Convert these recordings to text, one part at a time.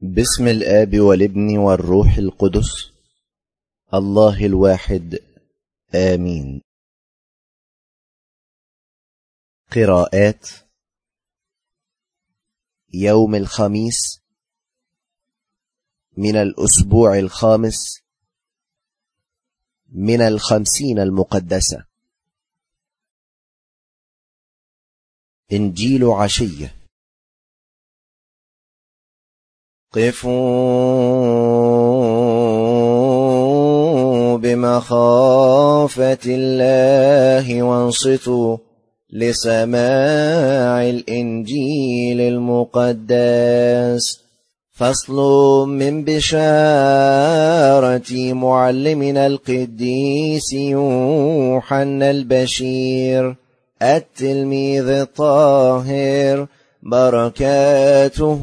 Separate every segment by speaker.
Speaker 1: باسم الآب والابن والروح القدس الله الواحد آمين. قراءات يوم الخميس من الأسبوع الخامس من الخمسين المقدسة. إنجيل عشية. قفوا بمخافة الله وانصتوا لسماع الإنجيل المقدس. فصل من بشارة معلمنا القديس يوحنا البشير التلميذ الطاهر، بركاته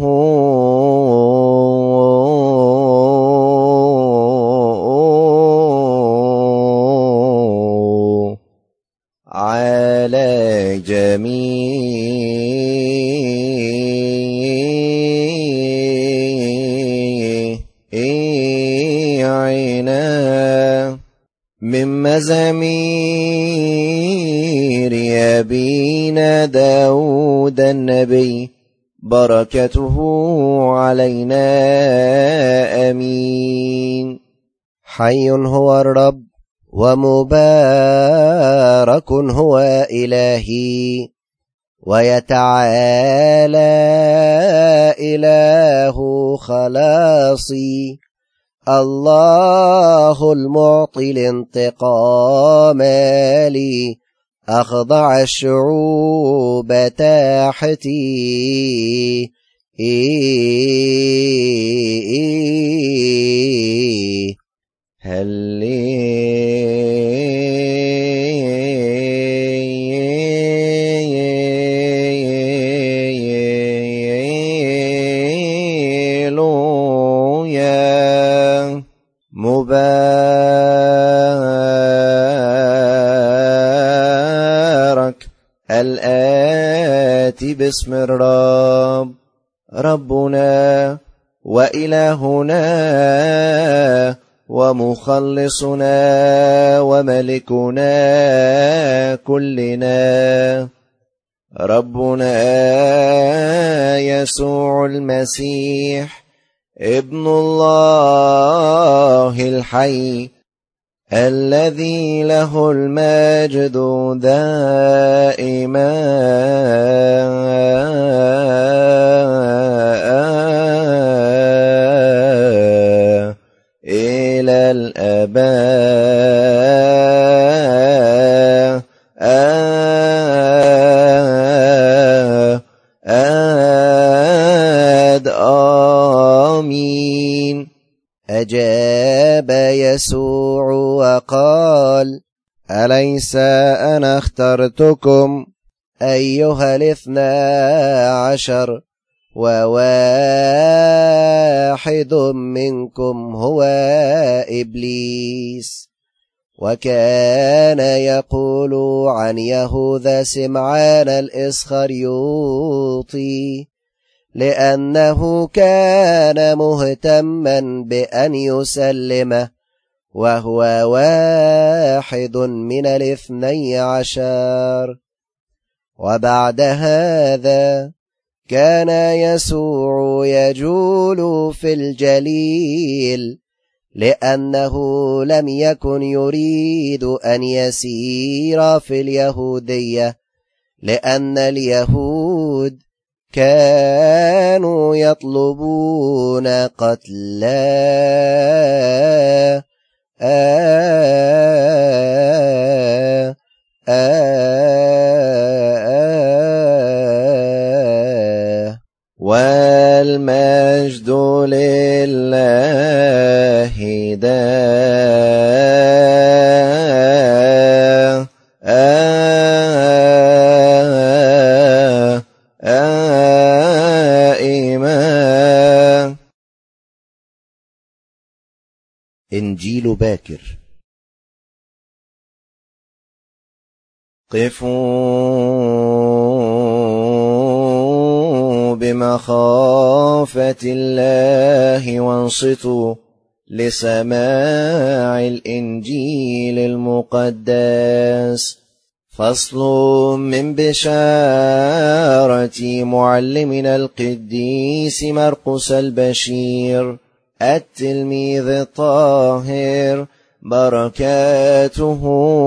Speaker 1: على جميعنا. من مزامير أبينا داود النبي، بركته علينا آمين. حي هو الرب ومبارك هو إلهي، ويتعالى إله خلاصي، الله المعطي الانتقام لي، أخضع الشعوب تحتي. هللويا. مبارك الآتي باسم الرب، ربنا وإلهنا ومخلصنا وملكنا كلنا، ربنا يسوع المسيح ابن الله الحي، الذي له المجد دائما إلى الآباء. آمين. أجاب يسوع وقال: أليس أنا اخترتكم أيها 12، وواحد منكم هو إبليس. وكان يقول عن يهوذا سمعان الإسخريوطي، لأنه كان مهتما بأن يسلمه، وهو واحد من 12. وبعد هذا كان يسوع يجول في الجليل، لأنه لم يكن يريد أن يسير في اليهودية، لأن اليهود كانوا يطلبون قتله. والمجد لله دائما. إنجيل باكر. قفوا بمخافة الله وانصتوا لسماع الإنجيل المقدس. فصل من بشارة معلمنا القديس مرقس البشير التلميذ الطاهر، بركاته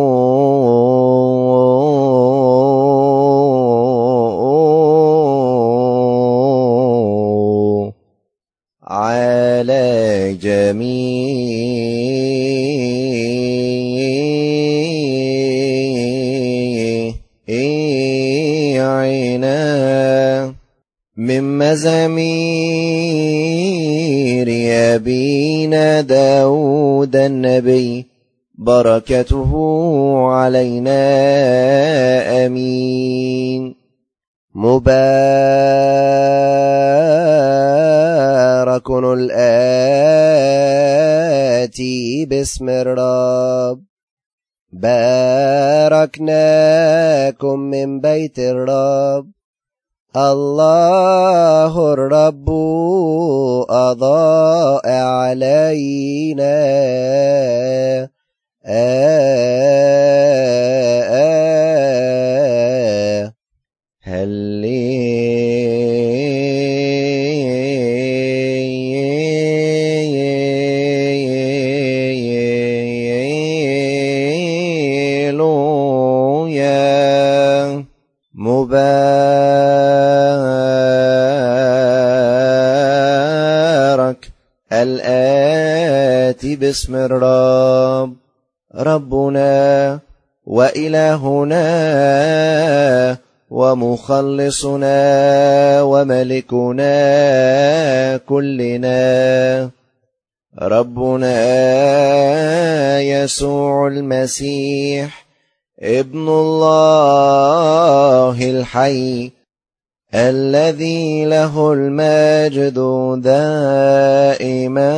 Speaker 1: على جميعنا. من مزامير أبينا داود النبي، بركته علينا آمين. مبارك الآتي باسم الرب، باركناكم من بيت الرب. الله الرب أضاء علينا، هللويا. مبارك الآتي باسم الرب، ربنا وإلهنا ومخلصنا وملكنا كلنا، ربنا يسوع المسيح ابن الله الحي، الذي له المجد دائما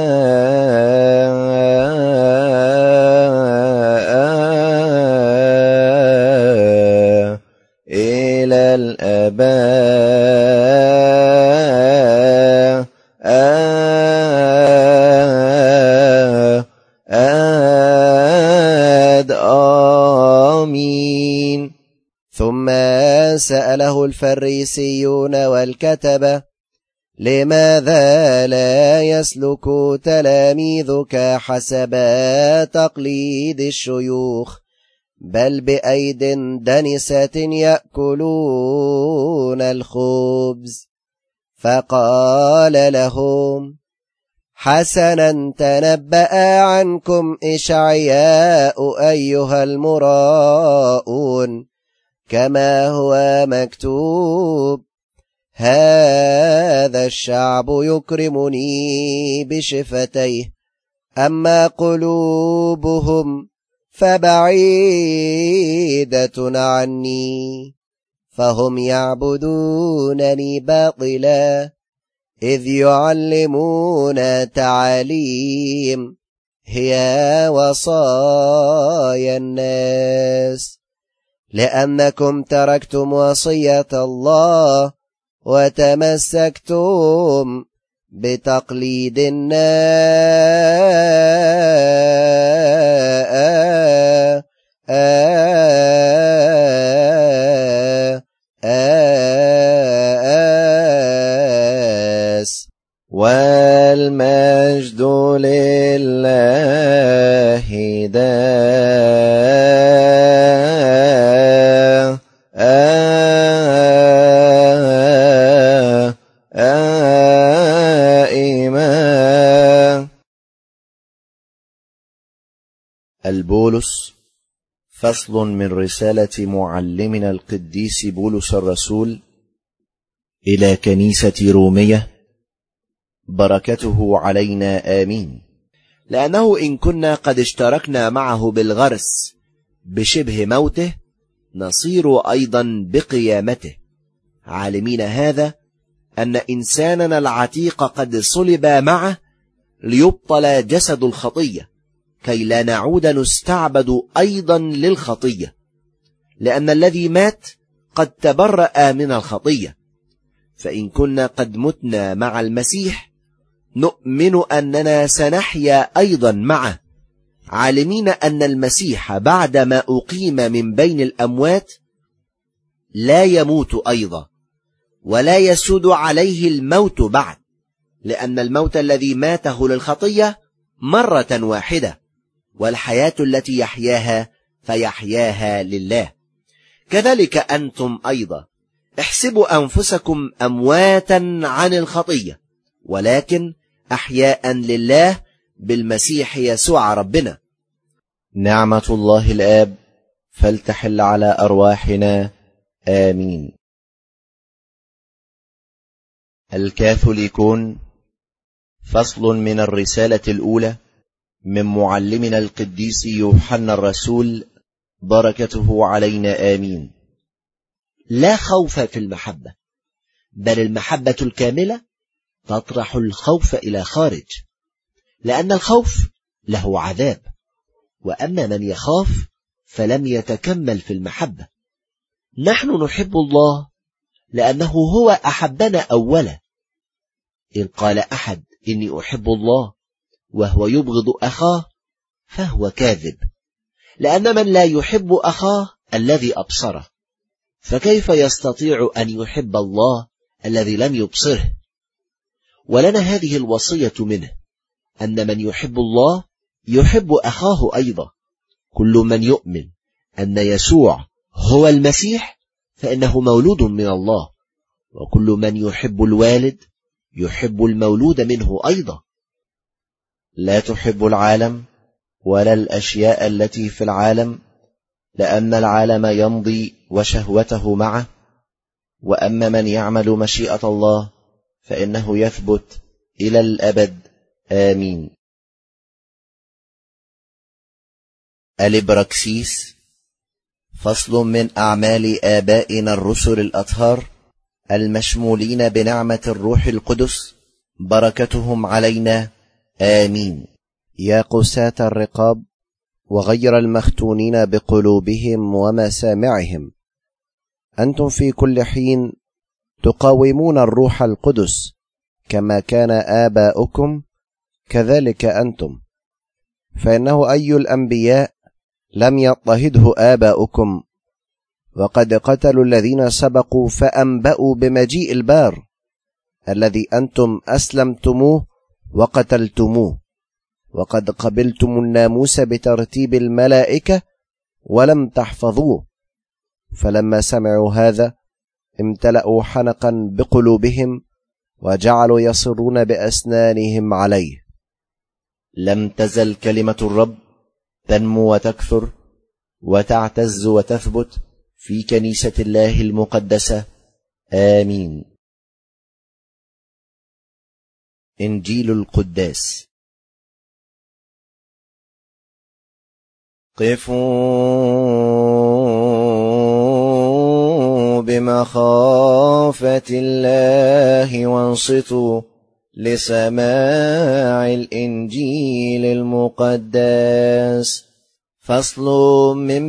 Speaker 1: إلى الأبد. آمين. ثم سأله الفريسيون والكتبة: لماذا لا يسلك تلاميذك حسب تقليد الشيوخ، بل بأيد دنسة يأكلون الخبز؟ فقال لهم: حسنا تنبأ عنكم إشعياء أيها المراؤون، كما هو مكتوب: هذا الشعب يكرمني بشفتيه، أما قلوبهم فبعيدة عني، فهم يعبدونني باطلا، إذ يعلمون تعاليم هي وصايا الناس. لأنكم تركتم وصية الله وتمسكتم بتقليد الناس. والمجد لله دائما. البولس. فصل من رسالة معلمنا القديس بولس الرسول إلى كنيسة رومية، بركته علينا آمين. لأنه إن كنا قد اشتركنا معه بالغرس بشبه موته، نصير أيضا بقيامته، عالمين هذا أن إنساننا العتيق قد صلب معه، ليبطل جسد الخطية، كي لا نعود نستعبد أيضا للخطية، لأن الذي مات قد تبرأ من الخطية، فإن كنا قد متنا مع المسيح نؤمن أننا سنحيا أيضا معه، عالمين أن المسيح بعدما أقيم من بين الأموات لا يموت أيضا، ولا يسود عليه الموت بعد، لأن الموت الذي ماته للخطية مرة واحدة، والحياة التي يحياها فيحياها لله. كذلك أنتم أيضا احسبوا أنفسكم أمواتا عن الخطية، ولكن أحياء لله بالمسيح يسوع ربنا.
Speaker 2: نعمة الله الآب فلتحل على أرواحنا آمين. الكاثوليكون، فصل من الرسالة الأولى من معلمنا القديس يوحنا الرسول، بركته علينا آمين.
Speaker 1: لا خوف في المحبة، بل المحبة الكاملة تطرح الخوف إلى خارج، لأن الخوف له عذاب، وأما من يخاف فلم يتكمل في المحبة. نحن نحب الله لأنه هو أحبنا أولا. إن قال أحد إني أحب الله وهو يبغض أخاه فهو كاذب، لأن من لا يحب أخاه الذي أبصره، فكيف يستطيع أن يحب الله الذي لم يبصره؟ ولنا هذه الوصية منه، أن من يحب الله يحب أخاه أيضا. كل من يؤمن أن يسوع هو المسيح فإنه مولود من الله، وكل من يحب الوالد يحب المولود منه أيضا.
Speaker 2: لا تحب العالم ولا الأشياء التي في العالم، لأن العالم يمضي وشهوته معه، وأما من يعمل مشيئة الله فإنه يثبت إلى الأبد آمين.
Speaker 1: الإبراكسيس، فصل من أعمال آبائنا الرسل الأطهار المشمولين بنعمة الروح القدس، بركتهم علينا آمين.
Speaker 3: يا قساة الرقاب وغير المختونين بقلوبهم ومسامعهم، أنتم في كل حين تقاومون الروح القدس، كما كان آباؤكم كذلك أنتم. فإنه أي الأنبياء لم يضطهده آباؤكم، وقد قتلوا الذين سبقوا فأنبأوا بمجيء البار الذي أنتم أسلمتموه وقتلتموه، وقد قبلتم الناموس بترتيب الملائكة ولم تحفظوه. فلما سمعوا هذا امتلأوا حنقا بقلوبهم، وجعلوا يصرون بأسنانهم عليه.
Speaker 2: لم تزل كلمة الرب تنمو وتكثر وتعتز وتثبت في كنيسة الله المقدسة آمين.
Speaker 1: إنجيل القداس.
Speaker 3: قفوا بمخافة الله وانصتوا لسماع الإنجيل المقدس. فصل من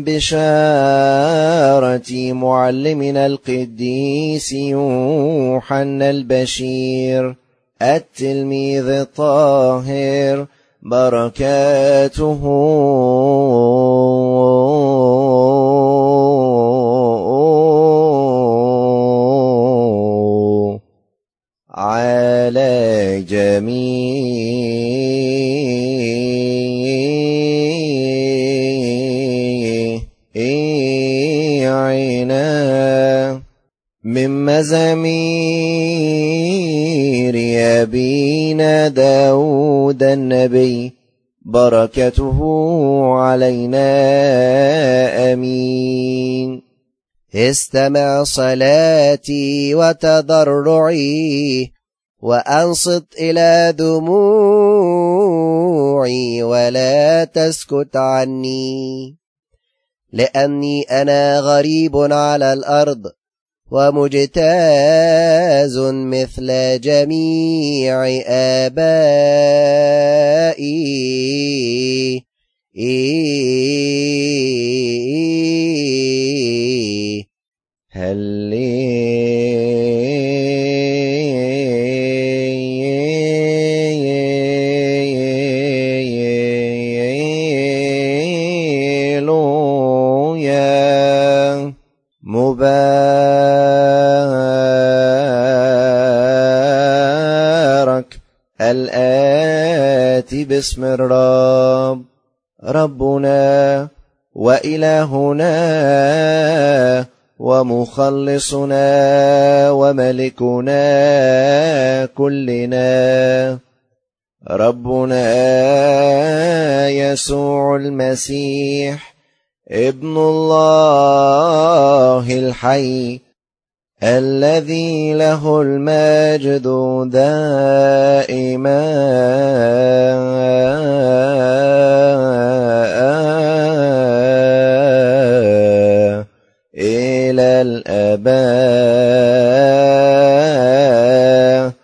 Speaker 3: بشارة معلمنا القديس يوحنا البشير التلميذ الطاهر، بركاته على جميعنا. من مزامير أبينا داود النبي، بركته علينا آمين. استمع صلاتي وتضرعي، وأنصت إلى دموعي، ولا تسكت عني، لأني أنا غريب على الأرض ومجتاز مثل جميع آبائي. هللويا.
Speaker 2: باسم الرب ربنا وإلهنا ومخلصنا وملكنا كلنا ربنا يسوع المسيح ابن الله الحي الذي له المجد دائما إلى الآباء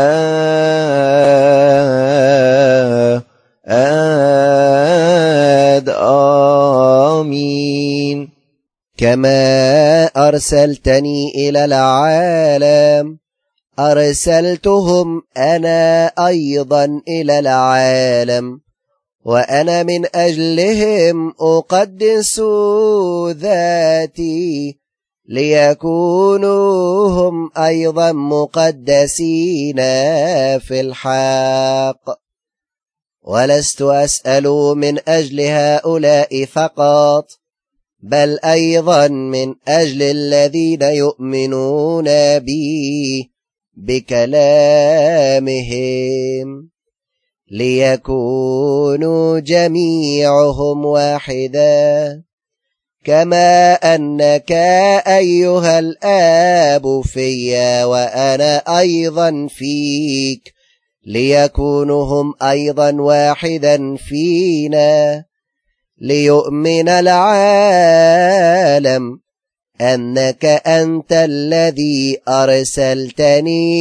Speaker 2: آمين.
Speaker 3: كما أرسلتني إلى العالم أرسلتهم أنا أيضا إلى العالم، وأنا من أجلهم أقدس ذاتي ليكونوا هم أيضا مقدسين في الحق. ولست أسأل من أجل هؤلاء فقط، بل أيضا من أجل الذين يؤمنون بي بكلامهم، ليكونوا جميعهم واحدا، كما أنك أيها الآب في وأنا أيضا فيك، ليكونوا هم أيضا واحدا فينا، ليؤمن العالم أنك أنت الذي أرسلتني